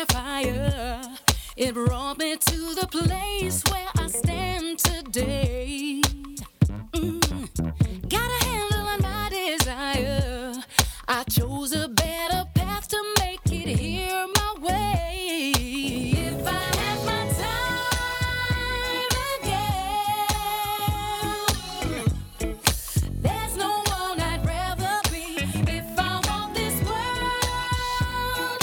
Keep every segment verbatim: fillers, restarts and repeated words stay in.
fire. It brought me to the place where I stand today. Mm. Got a handle on my desire. I chose a better path to make it here my way. If I had my time again, there's no one I'd rather be. If I want this world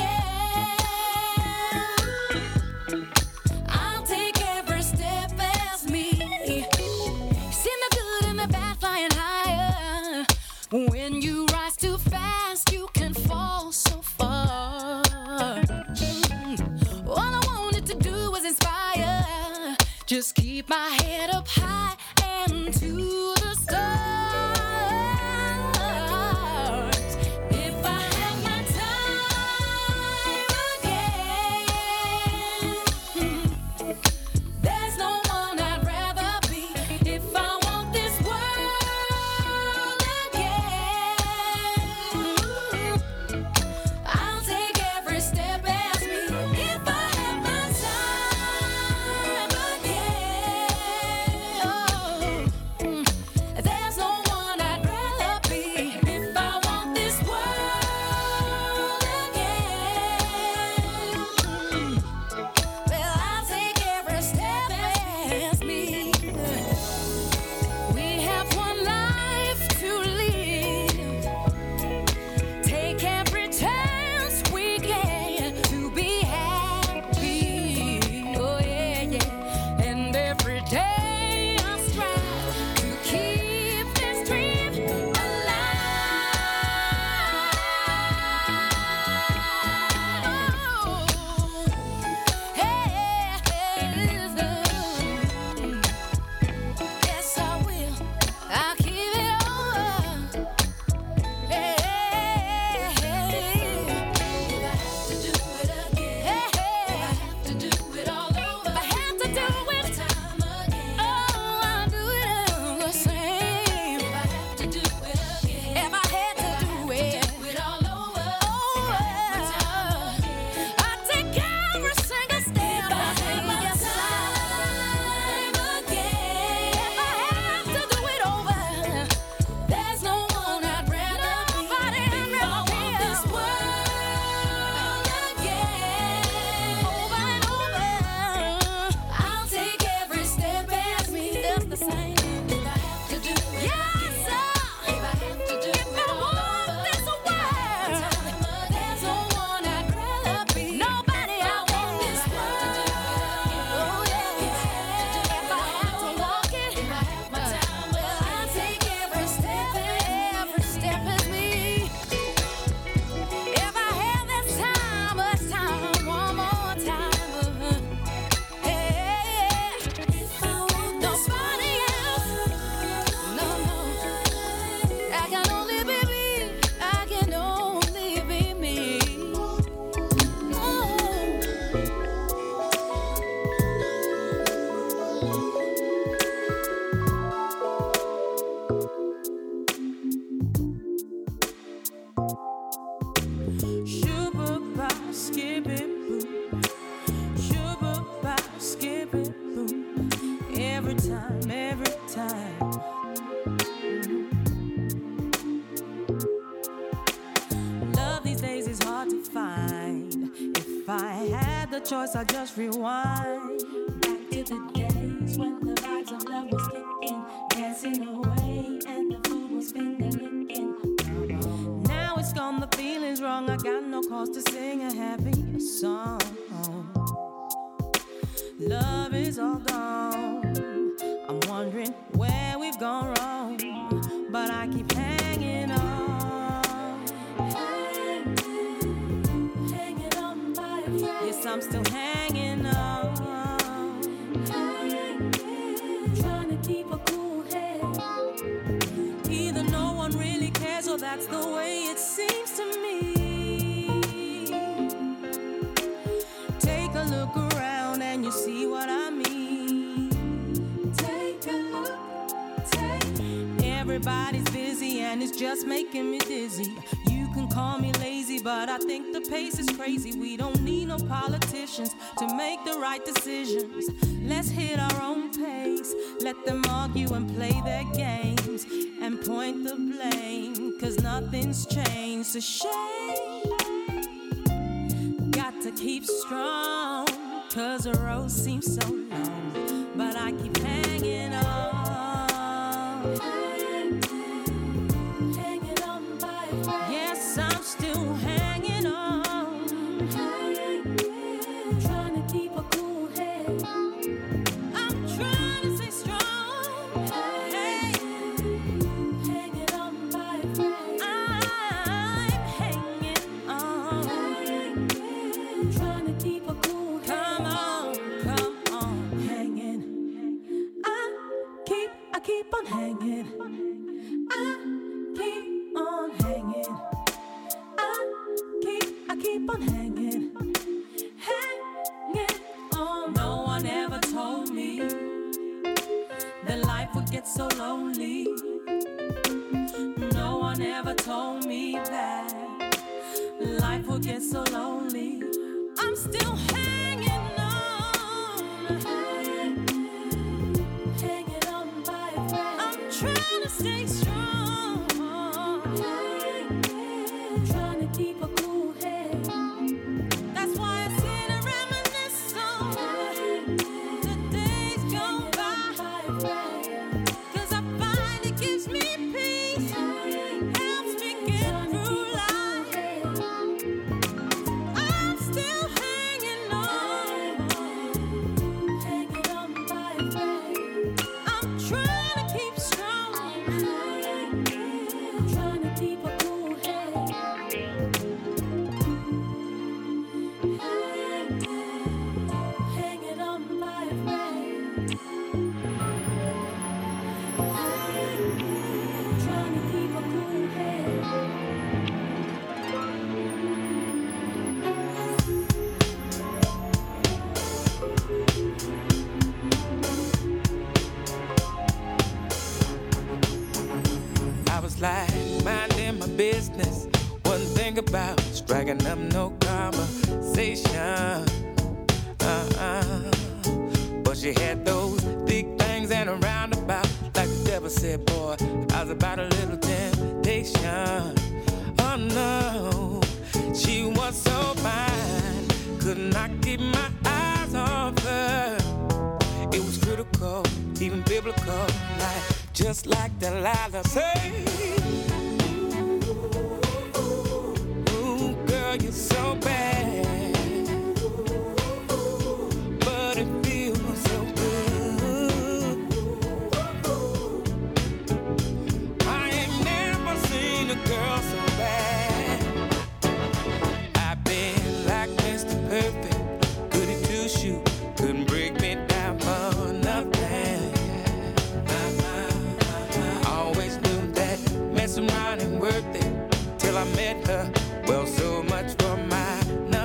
again, I'll take every step as me. See the good and the bad flying higher. When you rise too fast, you can fall so far. Mm. All I wanted to do was inspire. Just keep my head up high and to the stars. If I had my time again, there's no one I'd rather be. If I want this world again, I'll take every step as me. If I had my time again, oh, mm, there's no one I'd rather be. If I want this world again, well, I'll take every step as me. We have one life to live. Take every chance we get to be happy. Oh yeah, yeah. And every day I strive to keep this dream alive. Oh, hey, yes I will. I'll keep it on. Hey, if I have to do it again, if I have to do it all over, if I have to do it time again, oh, I'll do it all the same. If I have to do it again, if I had to do it, do it all over, oh, I'll take every single step. If I had my time again, if I have to do it over, there's no one I'd rather be. If I want this world again, over and over, I'll take every step as me. Just the same. If I have to do it yes, sir. If I have to do if it I all want over, this world, there's no one I'd rather be. Nobody I want this world. Oh yeah. If I have to walk it, if I have my time, well, I'll take every step, every step as me. If I had this time, but time, one more time, hey, if I want nobody else, no, no, I can only be me, I can only be me. Oh. Shoo-ba-ba, skip-it-boo. Shoo-ba-ba, skip-it-boo. Every time, every time. Love these days is hard to find. If I had the choice, I'd just rewind. Back to the days when the vibes of love was kicking, dancing away, and the food was finger licking. Now it's gone, the feeling's wrong. I got no cause to sing a happy song. Love is all gone. I'm wondering where we've gone wrong, but I keep hanging on. Hanging on by a thread. Yes, I'm still hanging on. Trying to keep a cool head. Either no one really cares or that's the way it seems to me. Take a look around and you see what I mean. Take a look, take. Everybody's busy and it's just making me dizzy. You can Call me lazy, but I think the pace is crazy. We don't need no politicians to make the right decisions. Let's hit our own pace. Let them argue and play their games and point the blame, cause nothing's changed. A shame. Got to keep strong, cause the road seems so long, but I keep hanging on. Hanging on by a thread. Yes, I'm still hanging on. Trying to keep a cool head. I'm trying to stay strong. Hey. Hanging on by a thread. I'm hanging on. Trying to keep a cool head. Come on, come on, hanging. I keep, I keep on hanging. I keep on hanging. I keep, I keep on hanging. Hanging on. No one ever told me that life would get so lonely. No one ever told me that life would get so lonely. I'm still hanging on. Hanging on by a thread. I'm trying to stay strong. Trying to keep a cool head. That's why I sit and reminisce on the days go by. Cause I find it gives me peace, helps me get through life. I'm still hanging on. Hanging on by a thread. I'm trying to keep strong. Trying to keep a cool head. Hanging on by a thread. Trying to keep a cool head. I was like minding my business, wasn't thinking about striking up no conversation. Uh-uh. But she had those big things and a roundabout, like the devil said, boy, I was about a little temptation. Oh no, she was so fine, could not keep my eyes off her. It was critical, even biblical, like just like Delilah said. Ooh, girl, you're so bad, but it feels so good. I ain't never seen a girl so bad. I've been like Mister Perfect, goody two shoes, couldn't break me down for nothing. Always knew that messing around ain't worth it till I met her. Well, so much for my number.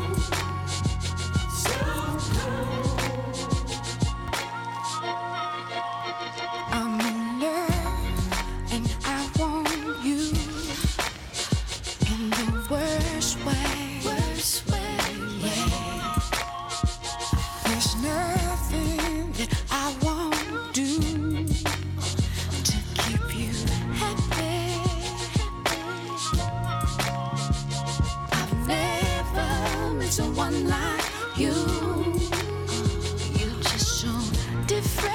I'm in love and I want you in the worst way. Worst way, yeah. There's nothing that I won't do to keep you happy. I've never met someone like you. You're just so different.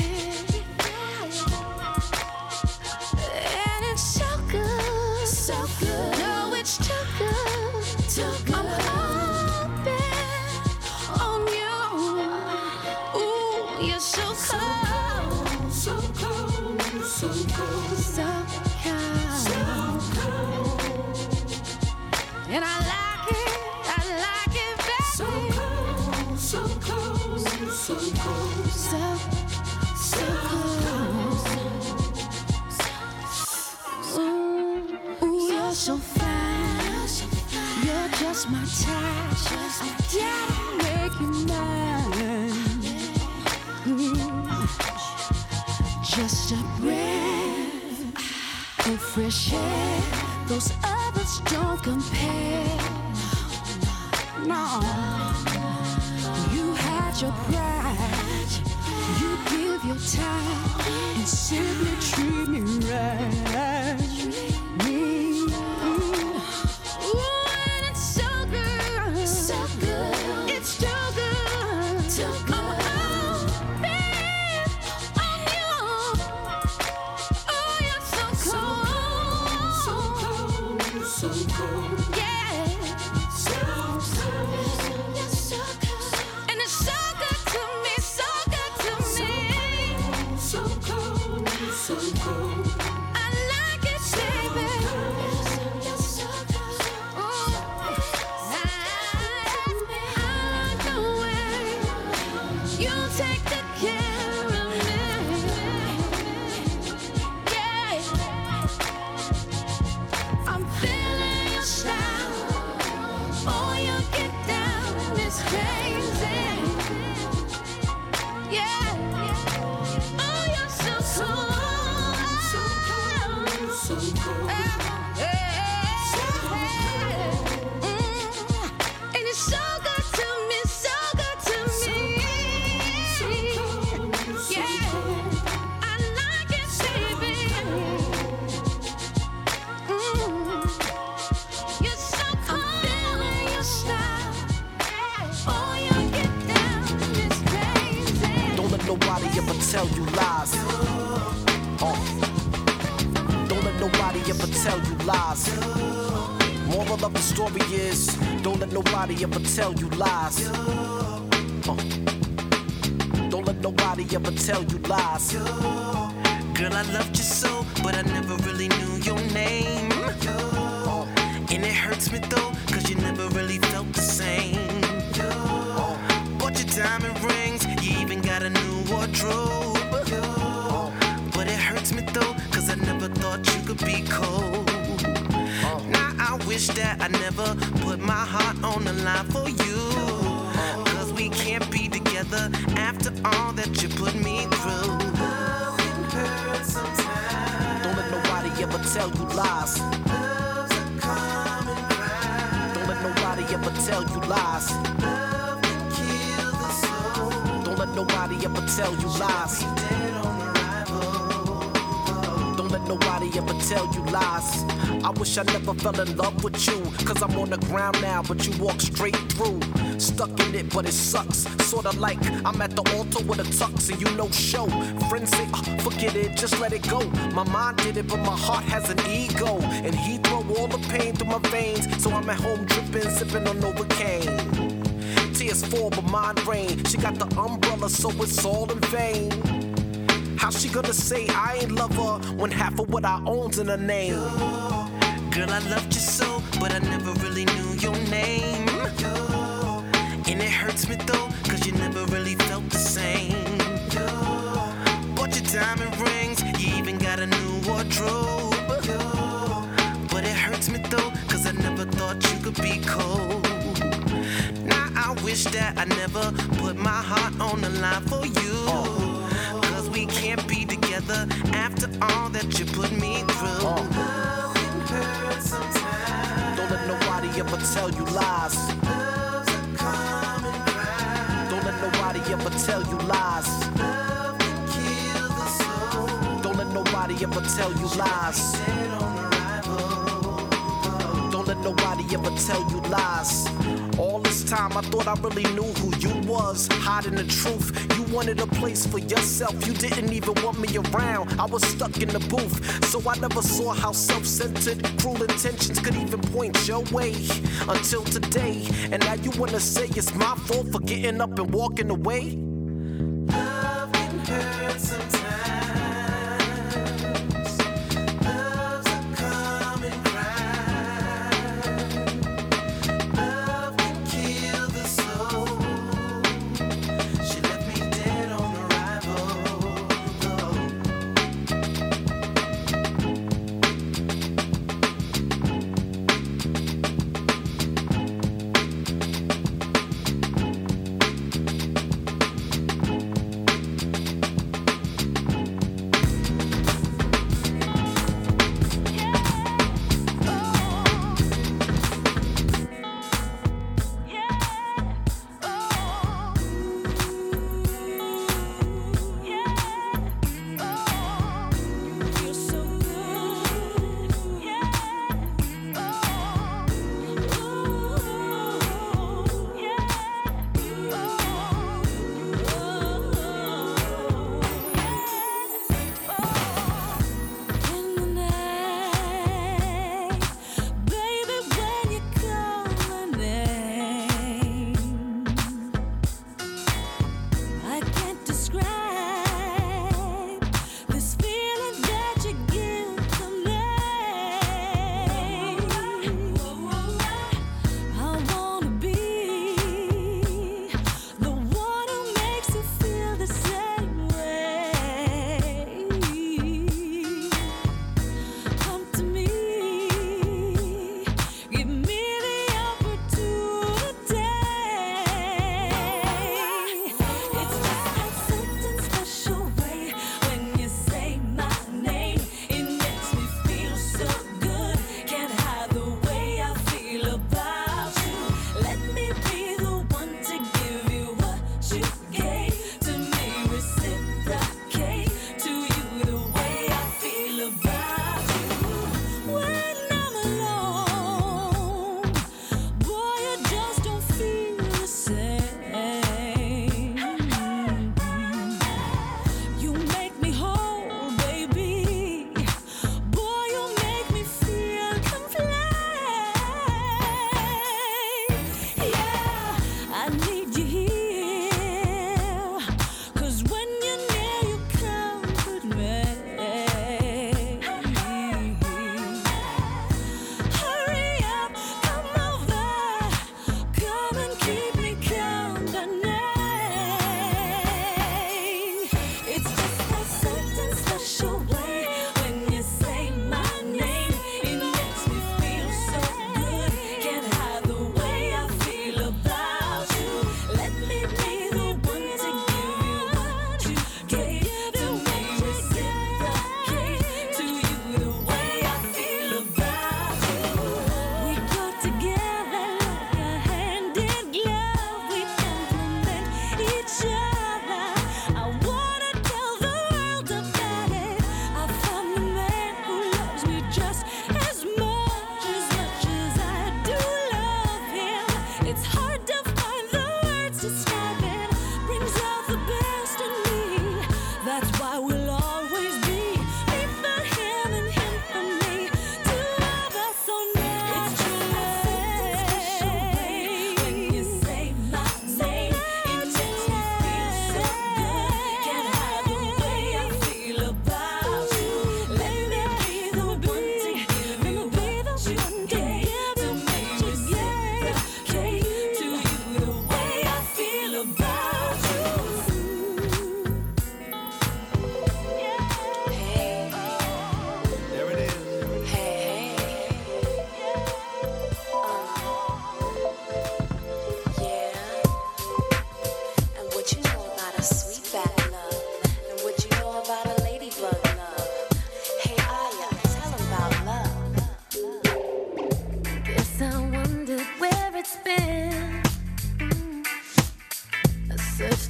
And it's so good, so good. No, it's too good, too good. I'm hoping on you. Ooh, you're so cold, so cold, so cold, so cold, so cold. And I like it, I like it, baby. So cold, so cold, so cold, so so cold. Ooh, ooh, you're so fine. You're just my type. I gotta make you mine. Mm. Just a breath of fresh air. Those others don't compare. No, you had your pride. You give your time and simply treat me right. Mm. Ooh, and it's so good, so good. It's too good, too good. Oh, babe, on you. Oh, you're so cold, so cold, so cold. Yeah, so cold. You're so cold, and it's so good to me, so good to me. So cold, so cold. I like it, baby. You're so cold. Ooh. I like the way you take good care of me. Yeah, I'm feeling your style. Oh, you get down, it's crazy. Yeah, oh, you're so cool, so cool, so cool. And it's so good to me, so good to me. Yeah, I like it, baby. Mm. You're so cool. I'm feeling your style. Oh, you get down, it's crazy. Don't let nobody ever tell you lies. Uh. Don't let nobody ever tell you lies. Moral of the story is, don't let nobody ever tell you lies. Uh. Don't let nobody ever tell you lies. Girl, I loved you so, but I never really knew your name. Uh. And it hurts me though, cause you never really felt the same. Uh. Bought your diamond rings, you even got a new wardrobe. Uh. But it hurts me though, cause I never thought you could be cold. Uh. Now I wish that I never put my heart on the line for you. Cause we can't be together after all that you put me through. Don't let nobody ever tell you lies. Don't let nobody ever tell you lies. Don't let nobody ever tell you lies. Don't let nobody ever tell you lies. I wish I never fell in love with you, cause I'm on the ground now, but you walk straight through. Stuck in it, but it sucks. Sorta like I'm at the altar with a tux and you no show. Friends say, oh, forget it, just let it go. My mind did it, but my heart has an ego. And he throw all the pain through my veins, so I'm at home dripping, sipping on Novocaine. Tears fall, but mine rain. She got the umbrella, so it's all in vain. How she gonna say I ain't love her when half of what I own's in her name? Girl, I loved you so, but I never really knew your name. And it hurts me though, cause you never really felt the same. Bought your diamond rings, you even got a new wardrobe. But it hurts me though, cause I never thought you could be cold. wish that I never put my heart on the line for you. Cause we can't be together after all that you put me through. Love can hurt sometimes. Don't let nobody ever tell you lies. Love's a common ground. Don't let nobody ever tell you lies. Love can kill the soul. Don't let nobody ever tell you lies. Dead on arrival. Don't let nobody ever tell you lies. All this time I thought I really knew who you was, hiding the truth. You wanted a place for yourself, you didn't even want me around. I was stuck in the booth, so I never saw how self-centered, cruel intentions could even point your way. Until today, and now you wanna say it's my fault for getting up and walking away? Love can hurt sometimes. Love's a common ground. Love can kill the soul. She left me dead on arrival.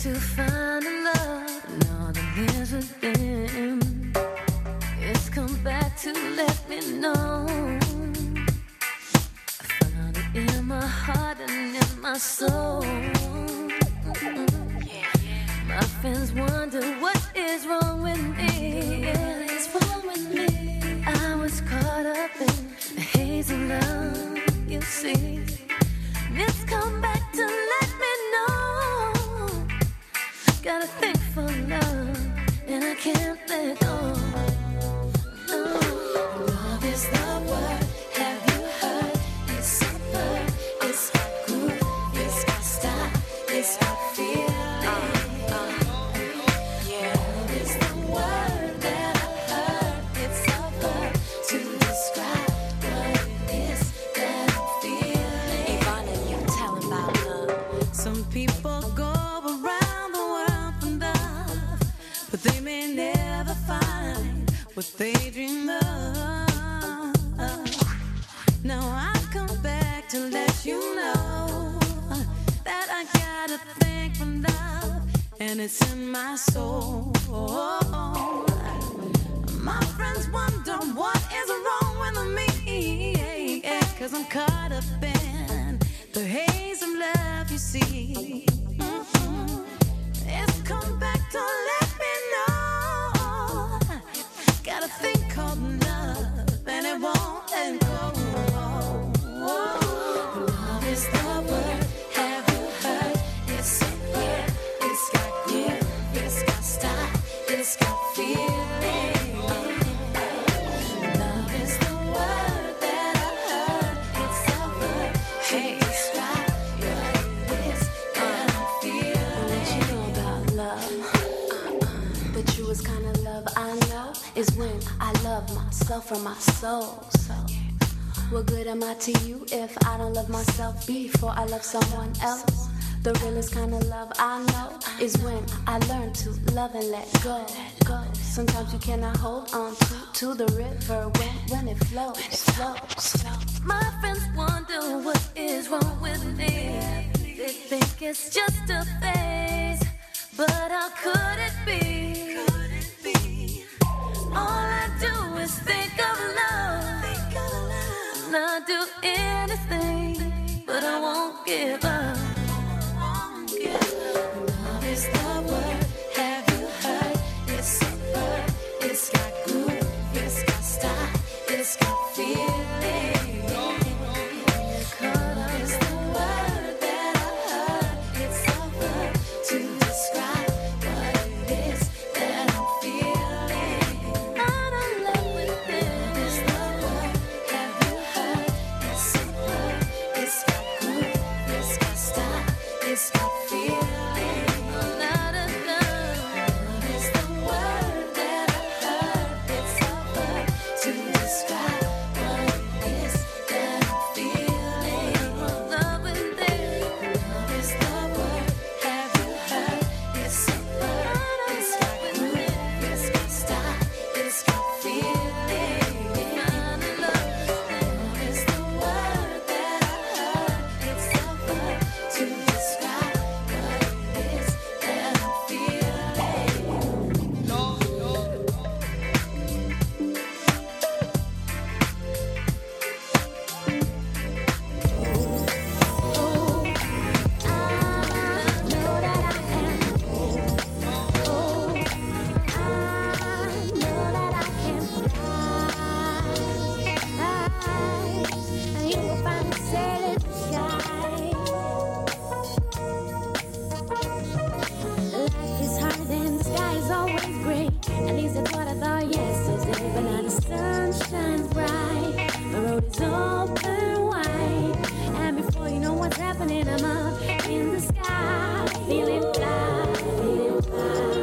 to find a love and all that lives within. It's come back to let me know I found it in my heart and in my soul. My friends wonder what is wrong with me. What is wrong with me? I was caught up in a haze of love, you see. It's come back to let me know. Got a thing for love, and I can't let go. No, love is the word. Have you heard? It's a word. It's got groove. It's got style. It's got feeling. Yeah, love is the word that I heard. It's a word to describe what it is that I'm feeling. Ivana, you tell about love. Some people go around the world for love, but they may never find what they dream of. Now I've come back to let you know that I got a thing for love, and it's in my soul. My friends wonder what is wrong with me, 'cause I'm caught up in the haze of love, you see. Mm-hmm. It's come back to let me know. Got a thing called love, and it won't let go. Love is the word. Have you heard? It's a word. It's got groove. It's got style. It's got feeling. Love is the word that I heard. It's a word to describe what it is that I'm feeling. What you know about love? The truest kind of love I know is when I love myself from my soul. So, what good am I to you if I don't love myself before I love someone else? The realest kind of love I know is when I learn to love and let go. Go. Sometimes you cannot hold on to, to the river when, when it flows. flows. My friends wonder what is wrong with me. They think it's just a phase, but how could it be? All I do is think of love. And I'll do anything, but I won't give up. Love is the word. Have you heard? It's a word. It's got groove. It's got style. It's got feeling. Love is the word that I heard. It's a word to describe what it is that I'm feeling. I'm in love with it. It's the word. Have you heard? It's a word. It's got groove. It's got style. It's got feeling. Love is the word that I heard. It's a word to describe what it is that I'm feeling. Love with it. Love is the word. Have you heard? It's a word. It's got groove. It's got style. It's got feeling. Love is the word that I heard. It's a word to describe what it is that I'm feeling. Life is hard and the sky is always gray. At least that's what I thought yesterday. But now the sun shines bright. The road is open wide. And before you know what's happening, I'm up in the sky. Feeling fly, feeling fly.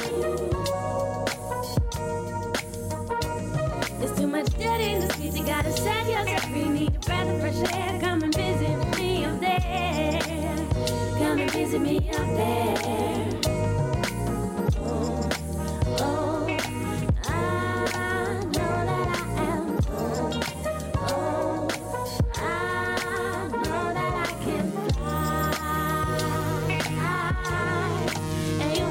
There's too much dirt in the streets. You gotta set yourself free. Need a breath of fresh air. Come and visit me up there. Come and visit me up there. Oh, oh, I know that I am. Oh, oh, I know that I can fly. And you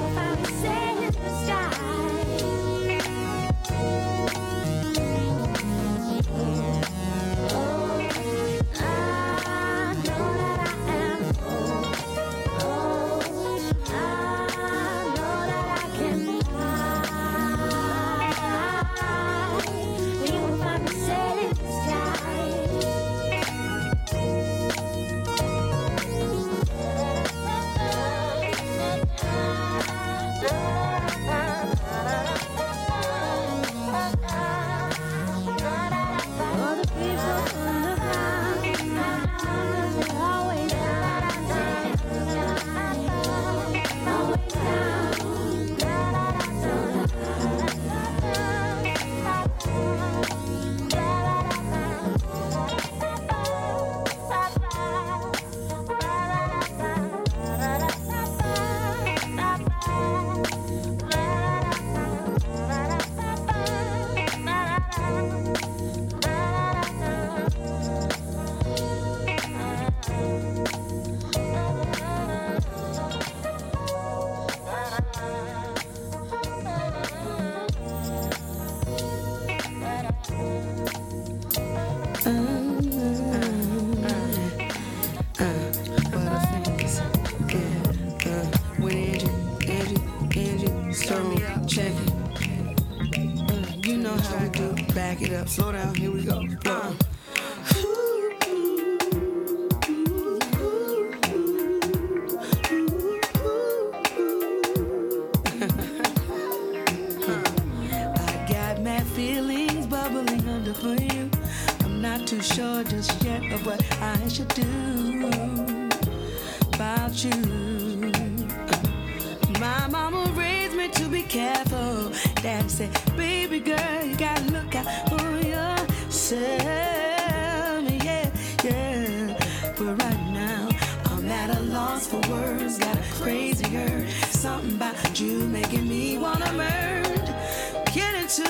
back it up, slow down, here we go. Uh. I got mad feelings bubbling under for you. I'm not too sure just yet of what I should do about you. My mama raised me to be careful. Daddy said, baby girl, you gotta look out for yourself. Yeah, yeah. But right now, I'm at a loss for words. Got a crazy urge. Something about you making me wanna merge. Get into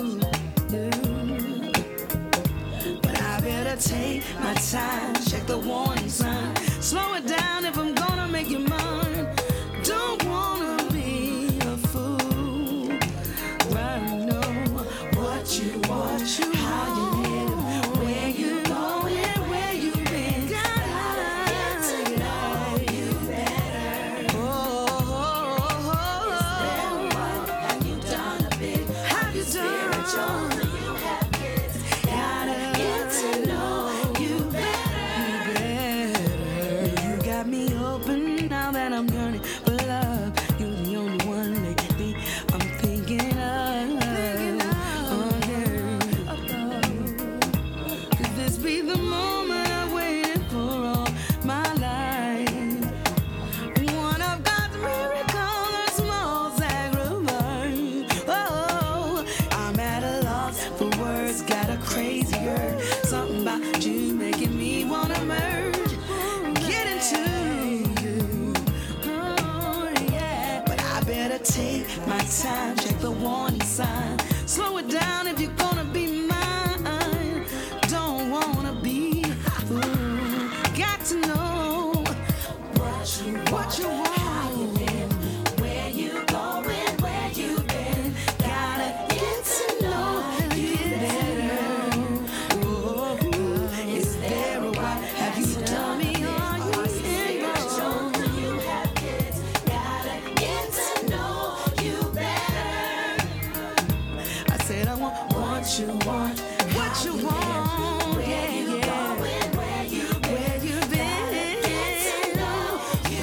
you. But I better take my time. Check the warning sign. Slow it down if I'm gonna make you mine. Don't wanna be a fool. I know what you want, you how you live, where you going, where you been. Gotta get to know you better. Oh, oh, oh, oh. Is there what have you done a bit? Have you done? You have kids. Gotta get to know you better. You better. You got me open now that I'm yearning for love. You're the only one lately I'm thinking of. Oh, yeah. Could this be the moment I waited for all my life? One of God's miracles, a small sacrifice. Oh, I'm at a loss for words, got a crazy urge. Something about you making me wanna merge. Get into you. Oh, yeah. But I better take my time, check the warning sign. Slow it down if you're gonna be mine. Don't wanna be a fool. Got to know what you want, what you want. How you been, where you going, where you been. Gotta get to know you better. Oh, is there a why? Have you done me? Are you spiritual? Do you have kids? Gotta get to know you better. I said I want what you want, what you want. Where you going, where you been, where you been. Get to know you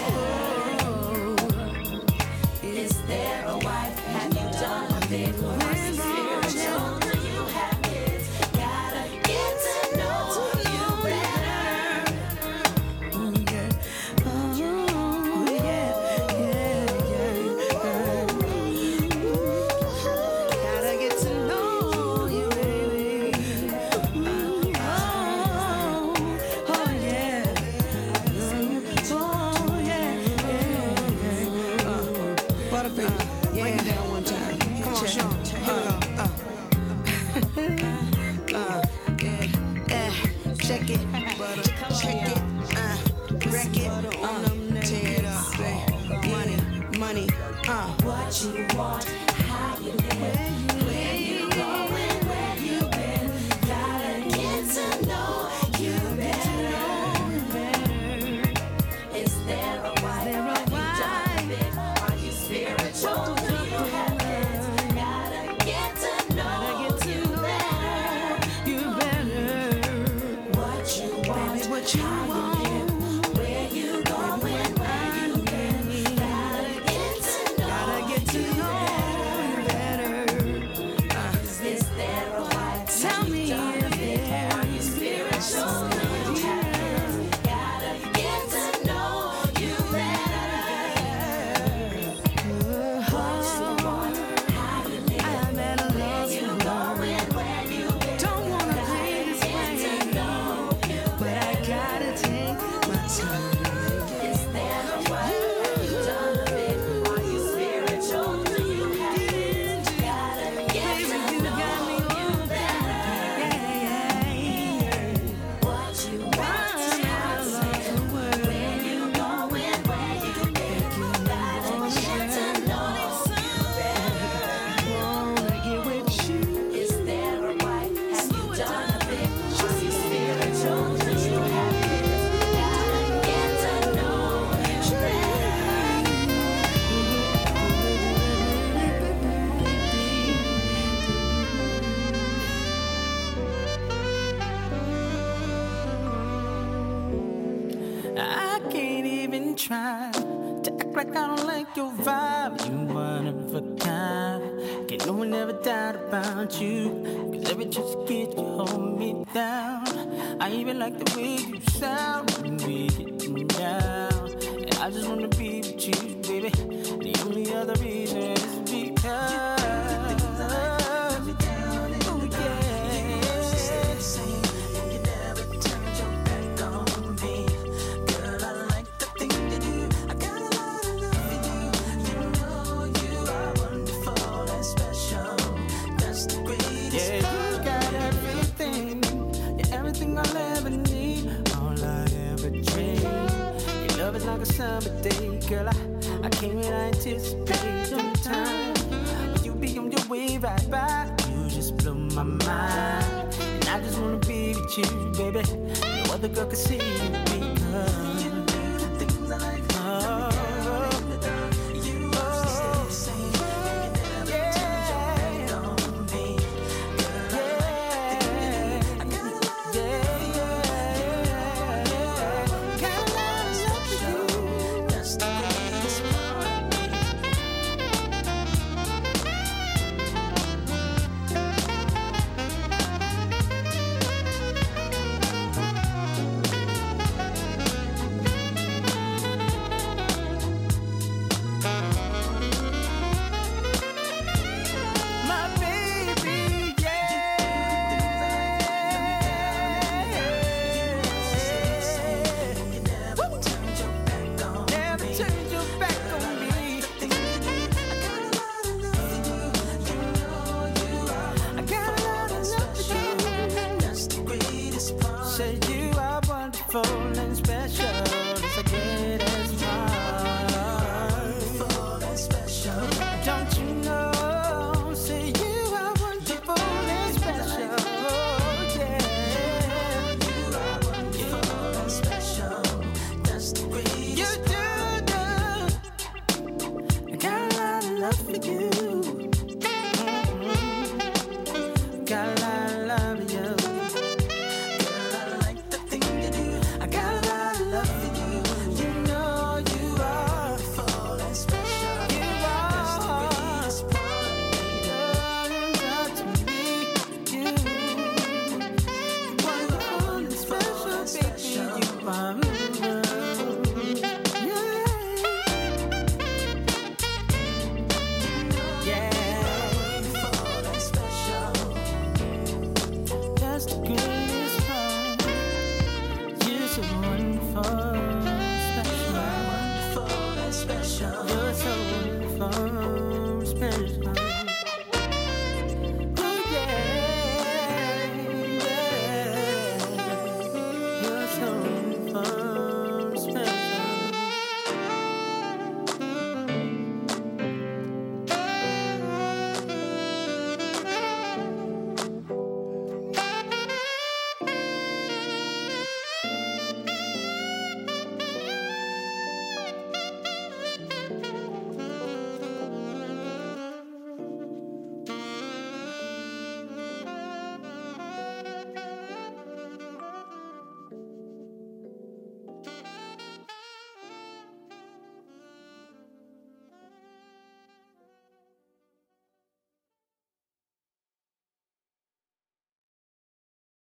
better. Is there a wife? Have you done a bit? Are you spiritual? Do you have kids? Gotta get to know you better. Oh yeah, oh yeah, yeah, yeah. Gotta get to know you, baby. Oh, oh yeah, oh yeah, yeah. Uh, Butterface, break it down one time. Come on, Sean. Uh, uh. Uh, yeah, yeah. Check it, check it, uh, wreck it, uh, tear it up, babe. Money, money, uh. What you want, how you live, where you going, where you been. Gotta get to know you better. Is there a why? Have you done a bit? Are you spiritual? Do you have kids? Gotta get to know you better. You better. What you want, baby, what you want. Where you going, where you been. Gotta get to know, gotta get to know you better. try to act like I don't like your vibe. You one of a kind. Can't no one ever doubt about you. Cause every chance you get, you hold me down. I even like the way you sound when we getting down. And I just wanna be with you, baby. The only other reason is because like a summer day, girl, I, I can't really anticipate sometime when you be on your way right by. You just blow my mind, and I just wanna be with you, baby. No other girl can see you because you do the things I like. Oh, you oh, the same, and you never yeah. turn your back on me, girl. Yeah. I got a lot, yeah, yeah, yeah. Got a lot of love for you. That's the greatest part of me. My baby, yeah. You never turned your back on me. Never turned your back on me. I got a lot of love for you. You know you are. I got a lot of love for you. That's the greatest part. Said you are wonderful and special. It's the greatest part. Wonderful and special. Don't you know? Say you are wonderful and special. Yeah. You are wonderful and special. That's the greatest. You do, do. I got a lot of love for you. Mm-hmm. Got a lot of love for you. Girl, I like the thing you do. I got a lot of love for you. You know you are wonderful and special. You are. That's the greatest part of me. Girl, you got to be you. Wonderful and special, baby. You are. Yeah. Yeah. Wonderful and special. That's the greatest part. You're so wonderful, special. Wonderful and special. You're so wonderful, special.